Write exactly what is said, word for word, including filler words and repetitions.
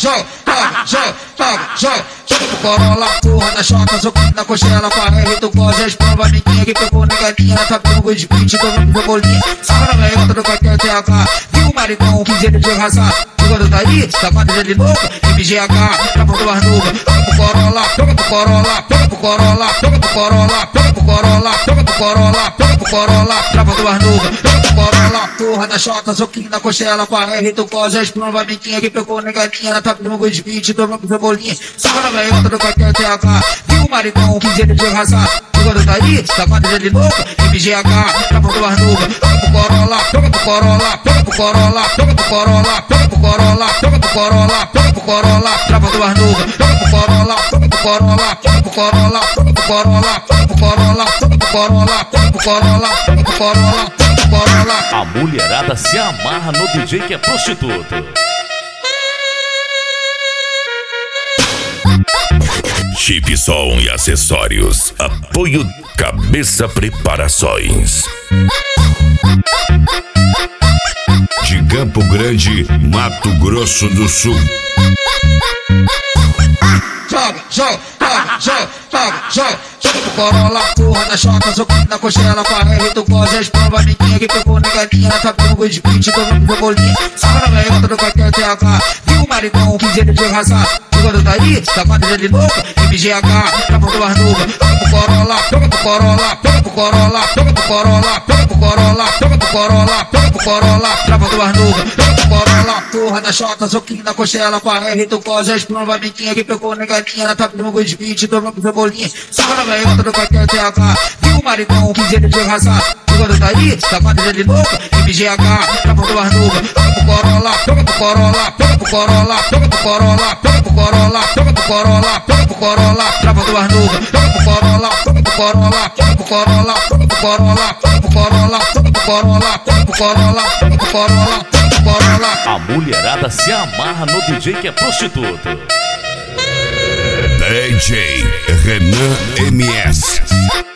joga, joga, joga, joga, joga pro Corolla, porra da chota, soquinho na coxela, com a R do Goza, as provas, ninguém que pegou negadinha, tá pegando com de beat, tô vendo bolinha, salva na meiota do qualquer T H, viu o maricão, quinze de arrasar, jogando daí, tá quadrilha de louca, M G H, tá ponto mais nova, joga pro Corolla, joga pro Corolla, joga pro Corolla, joga pro Corolla, joga pro Corolla, joga pro Corolla, joga pro Corolla, tá ponto mais nova, joga pro Corolla, porra da chota, soquinho na coxela, com a R do Goza, as provas, ninguém que pegou negadinha, tá pegando com de beat, tô vendo cebolinha, salva na meiota do qualquer T H, viu o maricão, quinze de arrasar, jogando daí, tá quadrilha de louca, M G H, tá ponto mais nova, joga pro Corolla, joga pro Corolla, joga pro Corolla, joga pro Corolla, joga pro Corolla, joga pro Corolla, joga pro Corolla, trava do mais nova, joga pro Corolla, joga pro Corolla, joga pro Corolla, joga pro Corolla, joga pro Corolla, joga pro Corolla, joga pro Corolla, joga pro Corolla, joga pro Corolla. A mulherada se amarra no D J que é prostituto. Chip som e acessórios. Apoio Cabeça Preparações. De Campo Grande, Mato Grosso do Sul. Joga, joga, joga, joga, joga, joga, joga pro Corolla, porra da chota, soquinho na coxela, com a R do Goza, as provas, ninguém que pegou negadinha, tá pegando com de beat, tô vendo bolinha, salva na meiota do qualquer T H, viu o maricão, quinze de arrasar, jogando daí, tá quadrilha de louca, M G H, tá ponto mais nova, joga pro Corolla, joga pro Corolla, joga pro Corolla, joga pro Corolla, joga pro Corolla, joga pro Corolla, joga pro Corolla, trava do mais nova, joga pro Corolla, porra da chota, soquinho na coxela, com a R do Goza, as provas, ninguém que pegou negadinha, tá pegando com de beat, tô vendo cebolinha, salva na meiota do qualquer T H, viu o maricão, quinze de arrasar, jogando daí, tá quadrilha de louca, M G H, tá ponto mais nova, joga pro Corolla, joga pro Corolla, joga pro Corolla, joga pro Corolla, joga pro Corolla, joga pro Corolla, joga pro Corolla, trava do mais nova, joga pro Corolla, joga pro Corolla, joga pro Corolla, joga pro Corolla, joga pro Corolla, joga pro Corolla, joga pro Corolla, joga pro Corolla, joga pro Corolla. A mulherada se amarra no D J que é prostituto. D J Renan M S.